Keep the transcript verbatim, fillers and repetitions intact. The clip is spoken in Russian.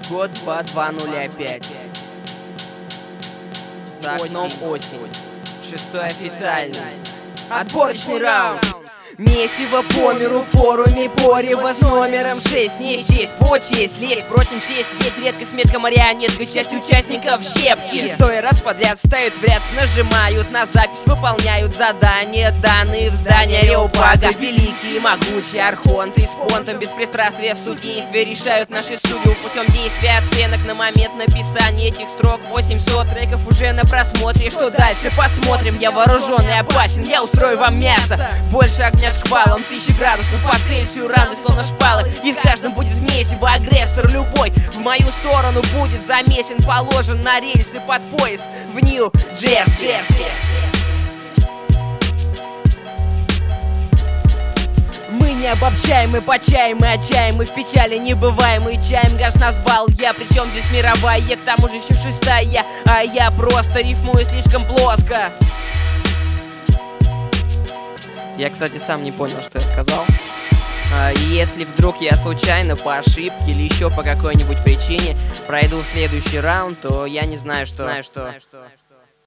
Год два два нуля пять. За окном осень. Шестой официальный. Отборочный раунд. Месиво по миру, в форуме порева с номером шесть. Не честь, почесть, лезть, впрочем, честь. Ведь редкость метка марионетка, часть участников щепки. Шестой раз подряд встают в ряд, нажимают на запись, выполняют задания, данные в здание Ареопага. Великие, могучие архонты с понтом беспристрастия в судействе решают наши судьбы путем действия оценок на момент написания этих строк. восемьсот треков уже на просмотре. Что дальше? Посмотрим. Я вооруженный, опасен, я устрою вам мясо. Больше огня шквалом, тысячи градусов по Цельсию, раны словно шпалы. И в каждом будет месиво, агрессор любой в мою сторону будет замесен, положен на рельсы под поезд в Нью-Джерси. Мы не обобщаем, мы почаем, мы отчаем, мы в печали не бываем, мы чаем, гаш назвал я. Причем здесь мировая, я к тому же еще шестая, а я просто рифмую слишком плоско. Я, кстати, сам не понял, что я сказал. а, Если вдруг я случайно, по ошибке или еще по какой-нибудь причине пройду в следующий раунд, то я не знаю, что... Знаю, что...